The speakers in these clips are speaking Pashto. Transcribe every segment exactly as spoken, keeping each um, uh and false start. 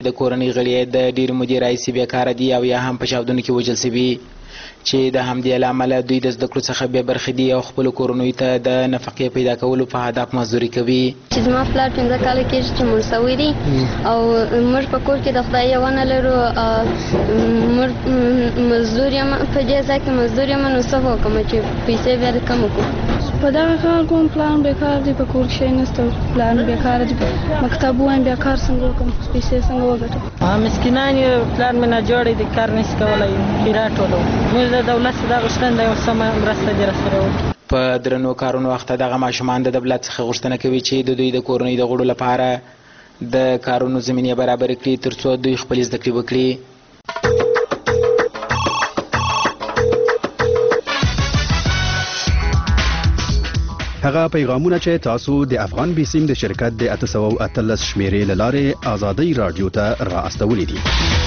د کورنۍ غړي د ډېرې مودې راهیسې بیکاره دي او یا هم په چاودنو کې وژل شوي چې د همدې له امله دوی د زده کړو څخه بې برخې دي او خپلو کورنیو ته د نفقې پیدا کولو په هدف مزدوري کوي. چې زما پلار پنځه کاله کېږي چې مړ سوی دی او موږ په کور کې د خدای یو ونه لرو. موږ مزدور یم، په دې ځای کې مزدور یم، نو څه وکړم چې پیسې بیا د کم وکړو. په دغه کار کوم پلان بیکار دی، په کور کې نشته، پلان بیکار دی، مکتب وایم بیا کار څنګه وکړم، پیسې څنګه وګټم. مسکینان یې پلان مې نه جوړی دی، کار نشي کولی، پیرا ټولو. موږ د دولت څخه دا غوښتنه ده یو سمه مرسته دې راسره وکړي. په درنو کارونو وخته دغه ماشومان د دولت څخه غوښتنه کوي چې د دوی د کورنۍ د غړو لپاره د کارونو زمینې برابر کړي تر څو دوی خپلې زده کړې وکړي. هغه پیغامونه چې تاسو د افغان بیسیم د شرکت د اته سوه او اتلس شمیرې له لارې ازادۍ راډیو ته را استولي دي.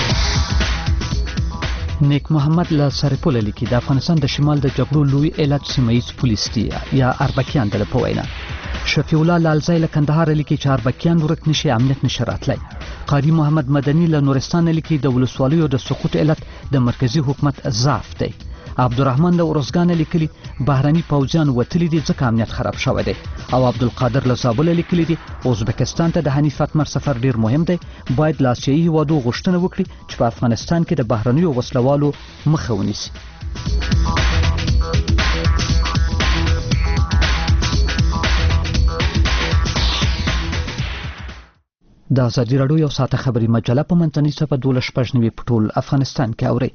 نیک محمد له سرپل لیکي د افغانستان د شمال د جګړو لوی علت سیمه‌ییز پولیس دي یا اربکیان د په وینا. شفیع الله لالزی له کندهار لیکي چې اربکیان ورک نشي، امنیت نشي راتلی. قاری محمد مدني له نورستان لیکي د ولسوالیو د سقوط علت د مرکزی حکومت ضعف دی. عبدالرحمن له ورزګان لیکلي بهراني پوځیان وتلي دي ځکه امنیت خراب شوی دی. او عبدالقادر له زابل لیکلي دي ازبکستان ته د حنیف اتمر سفر ډیر مهم دی، باید له آسیایي هیوادو غوښتنه وکړي چې په افغانستان کې د بهرنیو وسلوالو مخه ونیسي. د ازادي راډیو یو ساعته خبري مجله په منځنۍ صفحه دولس شپږ نوي په ټول افغانستان کې اوري.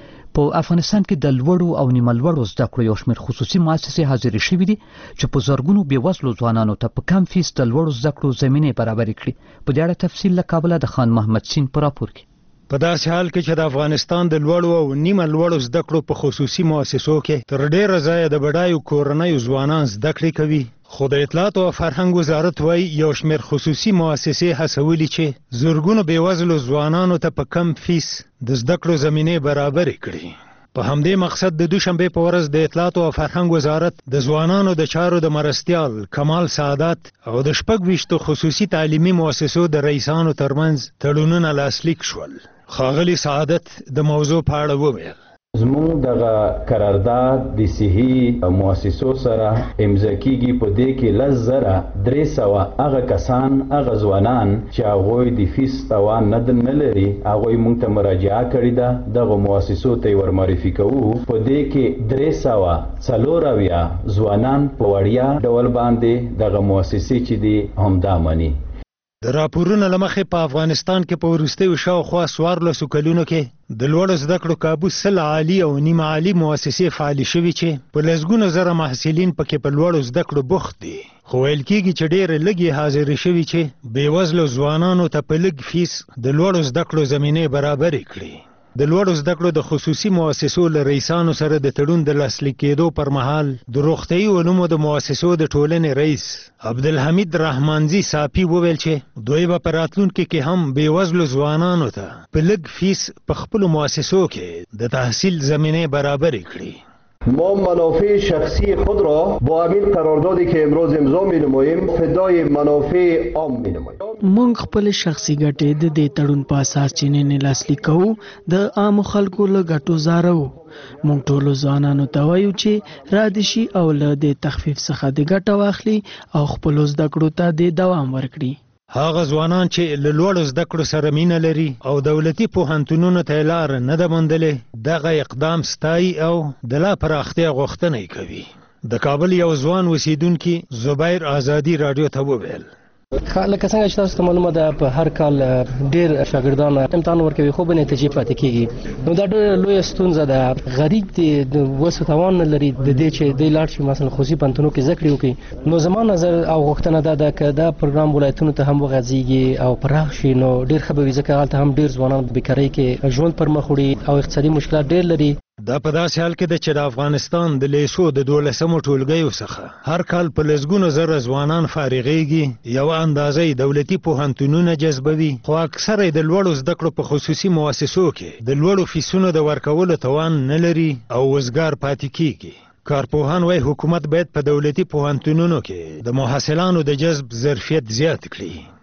په افغانستان کې د لوړو او نیمه لوړو زده کړو یو شمېر خصوصي مؤسسې حاضرې شوي دي چې په زرګونو بېوزلو ځوانانو ته په کم فیس د لوړو زده کړو زمینې برابرې کړي. په دې اړه تفصیل له کابله د خان محمد سین په راپور کې. په داسې حال کې چې د افغانستان د لوړو او نیمه لوړو زده کړو په خصوصي مؤسسو کې تر ډېره ځایه د بډایو کورنیو ځوانان زده کړې کوي، خو د اطلاعات او فرهنګ وزارت وایي یو شمېر خصوصي مؤسسې هڅولي چې زرګونو بېوزلو ځوانانو ته په کم فیس د زده کړو زمینې برابرې کړي. په همدې مقصد د دوشنبې په ورځ د اطلاعات او فرهنګ وزارت د ځوانانو د چارو د مرستیال کمال سعادت او د شپږ ویشتو خصوصي تعلیمي مؤسسو د رئیسانو ترمنځ تړونونه لاسلیک شول. ښاغلي سعادت د موضوع په اړه وویل: زموږ دغه قرارداد د صحي مؤسسو سره امضا کیږي، په دې کې لس زره درې سوه هغه کسان هغه ځوانان چې هغوی د فیس توان نه لري هغوی موږ ته مراجعه کړې ده، دغه مؤسسو ته یې ورمعرفي کوو. په دې کې درې سوه څلور اویا ځوانان په وړیا ډول باندې دغه مؤسسې چې دي همدا مني. د راپورونو له مخې په افغانستان کې په وروستیو شاوخوا څوارلسو کلونو کې د لوړو زده کړو کابو سل عالي او نیمه عالي مؤسسې فعالې شوي چې په لسګونو زره محصلین پکې په لوړو زده کړو بوخت دي، خو ویل کېږي چې ډېرې لږې حاضرې شوي چې بېوزلو ځوانانو ته په لږ فیس د لوړو زده کړو زمینې برابرې کړي. د لوړو زده کړو د خصوصي مؤسسو له رئیسانو سره د تړون د لاسلیک کېدو پر مهال د روغتیايي علومو د مؤسسو د ټولنې رئیس عبدالحمید رحمانزي صافي وویل چې دوی به په راتلونکي کې هم بېوزلو ځوانانو ته په لږ فیس په خپلو مؤسسو کې د تحصیل زمینې برابرې کړي. ما منافع شخصی خود را با همین قراردادی که امروز امضا می‌نماییم فدای منافع عام می‌نماییم. موږ خپل شخصي ګټې د دې تړون په اساس چې نه لاسلیک کوو، د عام خلکو له ګټو زارو. موږ ټولو ځوانانو ته وایو چې را دي شي او له دې تخفیف څخه د ګټه واخلي او خپلو زده کړو ته د دوام ورکړي. هغه ځوانان چې له لوړو زده کړو سره مینه لري او دولتي پوهنتونونو ته لاره نه ده موندلې، دغه اقدام ستایي او د لا پراختیا غوښتنه یې کوي. د کابل یو ځوان اوسیدونکي زبیر آزادي راډیو ته وویل: لکه څنګه چې تاسو ته معلومه ده په هر کال ډېر شاګردان امتحان ورکوي خو به نتیجې پاتې کېږي، نو دا ډېره لویه ستونزه ده. غریب د وسو توان نه لري د دې چې دی لاړ شي مثلا خصوصي پوهنتونونو کې زده کړې وکړي. نو زما نظر او غوښتنه دا ده که دا پروګرام ولایتونو ته هم وغځېږي او پراخ شي نو ډېر ښه به وي، ځکه هلته هم ډېر ځوانان په بېکارۍ کې ژوند پر مخ وړي او اقتصادي مشکلات ډېر لري. دا په داسې حال کې ده چې د افغانستان د لیسو د دولسمو ټولګیو څخه هر کال په لسګونو زره ځوانان فارغېږي، یوه اندازه یې دولتي پوهنتونونه جذبوي، خو اکثره یې د لوړو زده کړو په خصوصي مؤسسو کې د لوړو فیسونو د ورکولو توان نه لري او وزګار پاتې کېږي. کارپوهان وایي حکومت باید په دولتي پوهنتونونو کې د محصلانو د جذب ظرفیت زیات کړي.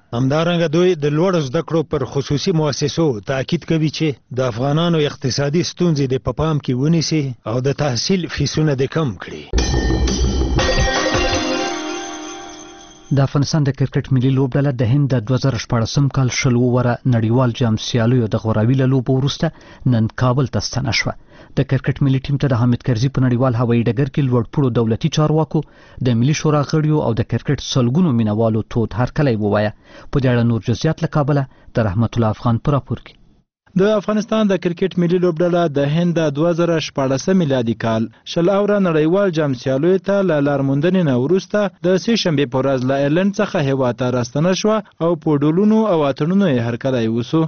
همدارنګه دوی د لوړو زده کړو پر خصوصي مؤسسو تاکید کوي چې د افغانانو اقتصادي ستونزې د په پام کې ونیسي او د تحصیل فیسونه د کم کړي. د افغانستان د کرکټ ملي لوبډله د هند د دوه زره شپاړسم کال شل اووره نړیوال جام سیالیو د غوراوي له لوبو وروسته نن کابل ته ستنه شوه. د کرکټ ملي ټیم ته د حامد کرزي په نړیوال هوایي ډګر کې لوړپوړو دولتي چارواکو، د ملي شورا غړیو او د کرکټ سلګونو مینوالو تود هرکلی ووایه. په دې اړه نور جزئیات له کابله د رحمت الله افغان په راپور کې. د افغانستان د کرکټ ملي لوبډله د هند د دوه زره شپاړسم میلادي کال شل اوره نړیوال جام سیالیو ته له لارموندنې نه وروسته د سې شنبې په ورځ له ایرلند څخه هیواد ته راستنه شوه او په ډولونو او اتڼونو یې هرکلی وسو.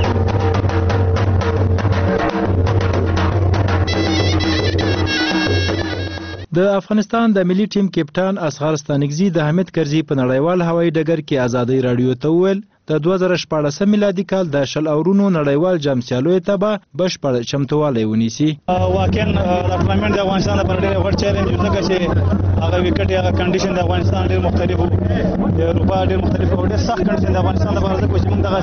د افغانستان د ملي ټیم کپټان اصغر ستانکزي د حامد کرزي په نړیوال هوایي ډګر کې ازادۍ راډیو ته وویل د دوه زره شپاړسم میلادي کال د شل اورونو نړیوال جام سیالیو ته به بشپړ چمتووالی ونیسي. واقعا دا ټورنمنټ د افغانستان لپاره ډېر غوړ چیلنج و، ځکه چې هغه وکټ هغه کنډیشن د افغانستان ډېر مختلف و، د اروپا ډېر مختلف او ډېر سخت کنډیشن د افغانستان لپاره، ځکه چې موږ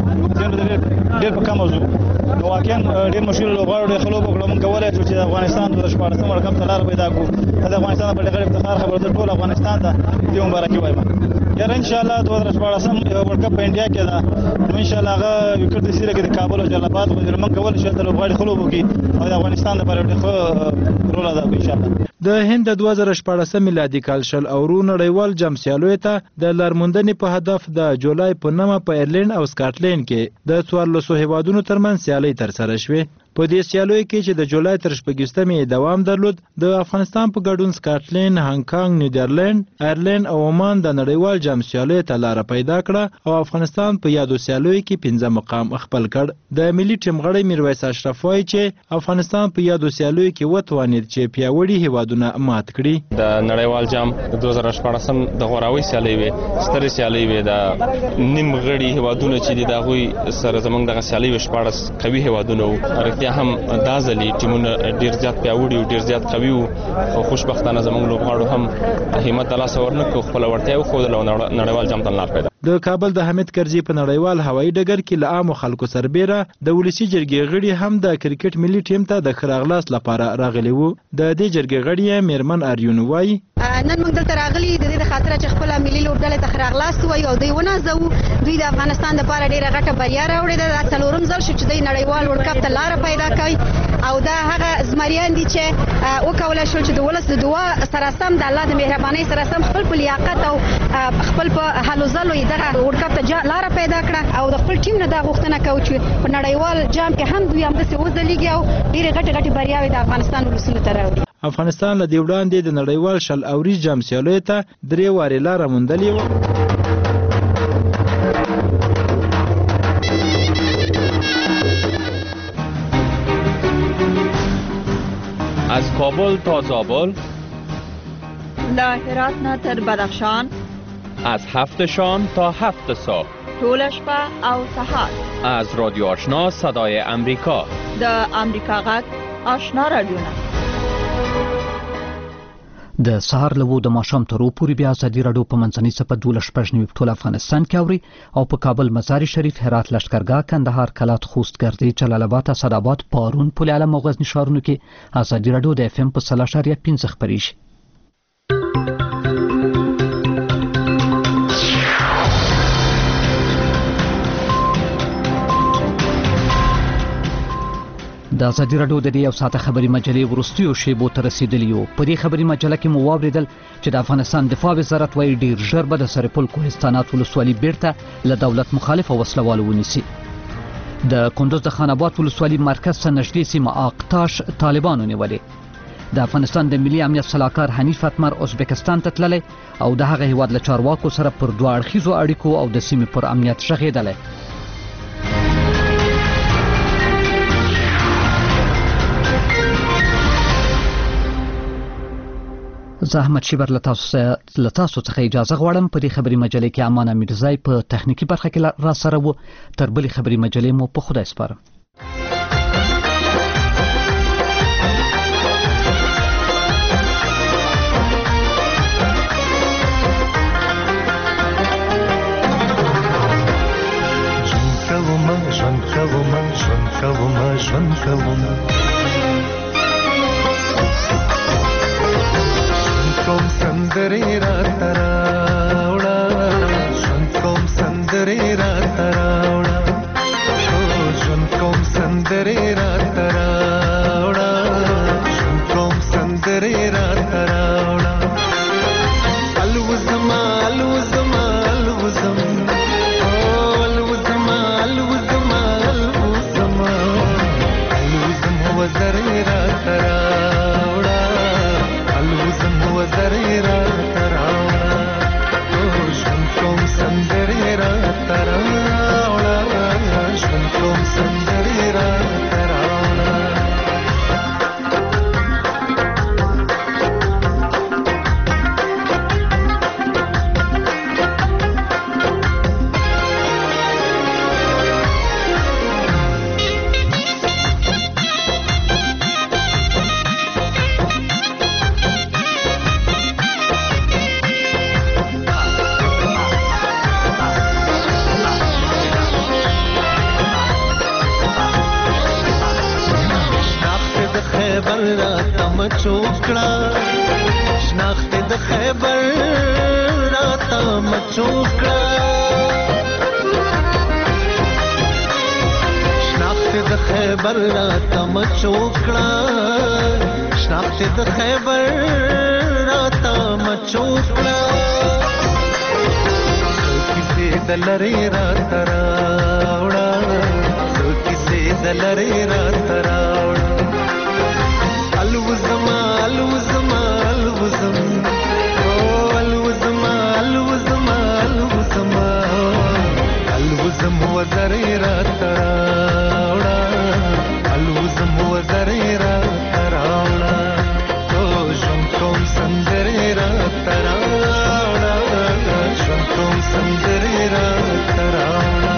دغسې ډېر په کمه ځو. نو واقعا ډېر مشهور لوبغاړو ډېر ښه لوبه وکړه. موږ کولی شو چې د افغانستان د شپاړسم ورلډ کپ ته لاره پیدا کړو. دا د افغانستان لپاره ډېر افتخار خبره ده. ټول افغانستان ته دې مبارکي وایم. یاره انشاءالله دوه زره شپاړسم ورلډ کپ په انډیا کې ده، نو انشاءالله هغه وکټ د سیره کې د کابل او جلال آباد غوندې موږ کولی شو د لوبغاړي ښه لوبه وکړي او د افغانستان لپاره ډېر ښه رول ادا کړو انشاءالله. د هند د دوه زره شپاړسم میلادي کال شل اورو نړیوال جام سیالیو ته د لارموندنې په هدف د جولای په نهمه په ایرلند او سکاټلند کې د څوارلسو هیوادونو ترمنځ سیالۍ ترسره شوې. په دې سیالیو کې چې د جولای تر شپږویشتمې دوام درلود، د افغانستان په ګډون سکاټلند، هانګ نیدرلند، ایرلند او عمان د نړیوال جام سیالیو ته لاره پیدا کړه او افغانستان په یادو سیالیو کې پنځه مقام خپل کړ. د ملي ټیم غړی میرویس اشرف وایي چې افغانستان په یادو سیالیو کې وتوانید چې پیاوړي هیوادونه مات کړي. د نړیوال جام د دوه زره شپاړسم د غوراوي سیالۍ وې، سترې سیالۍ وې، د نیم غړي هیوادونه چې دي د هغوی سره زموږ دغه سیالۍ وې شپاړس قوي هیوادونه وو. هم دا ځلې ټیمونه ډېر زیات پیاوړي او ډېر زیات قوي وو، خو خوشبختانه زموږ لوبغاړو هم همت د لاسه ورنکړو، خپله وړتیا وښودله او نړیوال جام ته لار پیدا. د کابل د حامد کرزي په نړیوال هوایي ډګر کې له عامو خلکو سربیره د ولسي جرګې غړي هم د کرکټ ملي ټیم ته د ښه راغلاست لپاره راغلي وو. د دې جرګې غړي میرمن اریون وایي نن موږ دلته راغلي د دې د خاطره چې خپله ملي لوبډلې ته ښه راغلاست ووایو او دوی ونازوو. دوی د افغانستان دپاره ډېره غټه بریا راوړې ده. دا څلورم ځل شو چې دوی نړیوال ورلډ کپ ته لاره پیدا کوي او دا هغه زمریان دي چې وکولی شول چې د ولس د دعا سره سم د الله د مهربانۍ سره سم خپل په لیاقت او خپل په هلو ځلو یې دغه ورلډ کپ ته لاره پیدا کړه او د خپل ټیم نه دا غوښتنه کوو چې په نړیوال جام کې هم دوی همداسې وځلیږي او ډېرې غټې غټې بریاوې د افغانستان ولسونو ته راوړي. افغانستان له دې وړاندې د نړیوال شل اوریز جام سیالیو ته درې وارې لاره موندلې وه. از کابل تا زابل، له هرات نه تر بدخشان، از هفت شام تا هفت صبح، ټول شپه او سهار، از رادیو آشنا صدای امریکا، د امریکا غږ آشنا رادیو. د سهار له و د ماښام تر اوه پورې بیا ازادي راډیو په منځنۍ څپه دولس شپږ نوي په ټول افغانستان کې اوري او په کابل، مزار شریف، هرات، لښکرګاه، کندهار، کلات، خوست، ګردې، جلال آباد، اسداباد، پارون، پل علم او غزني ښارونو کې ازادي راډیو د اف ام په سل اعشاریه پنځه خپرېږي. د ازادي راډیو د دې یو ساعته خبري مجلې وروستیو شیبو ته رسېدلي یو. په دې خبري مجله کې مو واورېدل چې د افغانستان دفاع وزارت وایي ډېر ژر به د سرپل کوهستانات ولسوالي بیرته له دولت مخالف او وسلوالو ونیسي. د کندوز د خان آباد ولسوالي مرکز ته نږدې سیمه آقتاش طالبانو نیولې. د افغانستان د ملي امنیت سلاکار حنیف اتمر ازبکستان ته تللی او د هغه هیواد له چارواکو سره پر دوه اړخیزو اړیکو او د سیمې پر امنیت غږېدلی. زه احمد شیبر له تاسو څخه اجازه غواړم. په دې خبري مجلې کې امان امیرزی په تخنیکي برخه کې را سره و. تر بلې خبري مجلې مو په خدای سپارم. کوم ژوند کوم ژوند کوم کوم سندرې را تراوړه ژوند کوم سندرې را تراوړه ژوند کوم سندرې را تراوړه ژوند کوم سندرې را تراوړه الوزما الوزما الوزم الوزما الوزما الوزما الوزم وزرې را تراوړه الوزم وزرې را تراوړه ژوند کوم سندرې را تراوړه ژوند کوم سندرې را تراوړه چوکړه شناخت د خیبر راته مچوکړه شناخت د خیبر راته مچوکړه شناخت د خیبر راته مچوکړه کیسې د لری راته راوړه کیسې د لری راته راوړه الوزما الوزما الوزم الوزما الوزما الوزما الوزم وزرې را تراوړه الوزم وزرې را تراوړه ژوند کوم سندرې را تراوړه ژوند کوم سندرې را تراوړه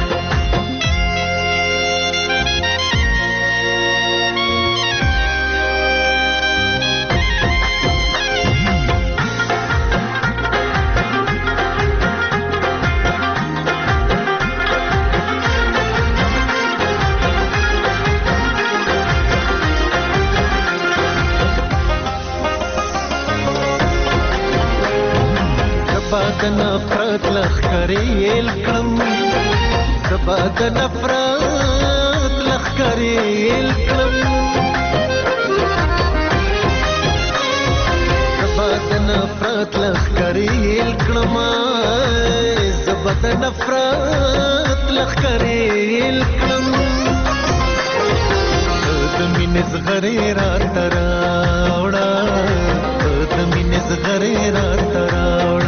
د نفرت لخکرې الکم زبا د نفرت لخکرې الکم زبا د نفرت لخکرې الکم زبا د نفرت لخکرې الکم د مینې زغرې را تراوړه د مینې زغرې را تراوړه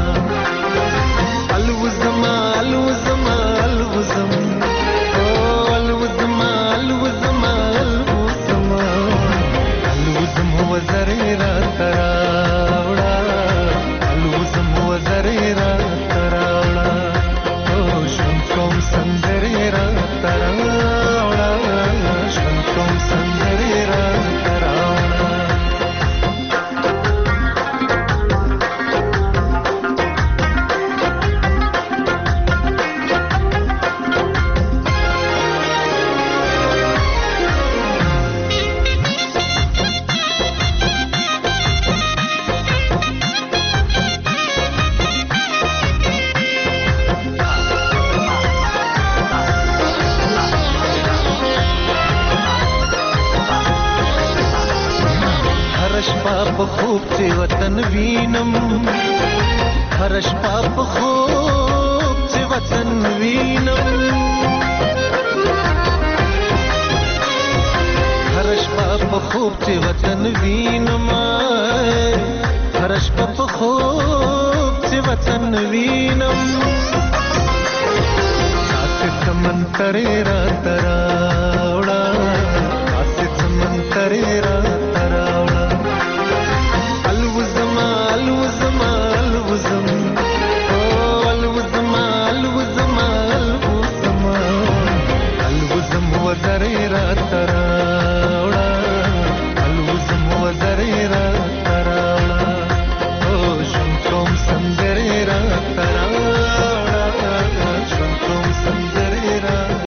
الوزما الوزما الوزم الوزما الوزما الوزما الوزم وزرې را تراوړه الوزم وزرې را تراوړه ژوند کوم سندرې را تراوړه ژوند کوم سندرې را تراوړه په خوب چې وطن وینم هر شپه په خوب چې وطن وینم هر شپه په خوب چې وطن وینم هر شپه په خوب چې وطن وینم آسه سمندرې را تراوړه آسه سمندرې را تراوړه الوزما الوزما الوزم الوزما الوزما الوزما الوزم وزرې را تراوړه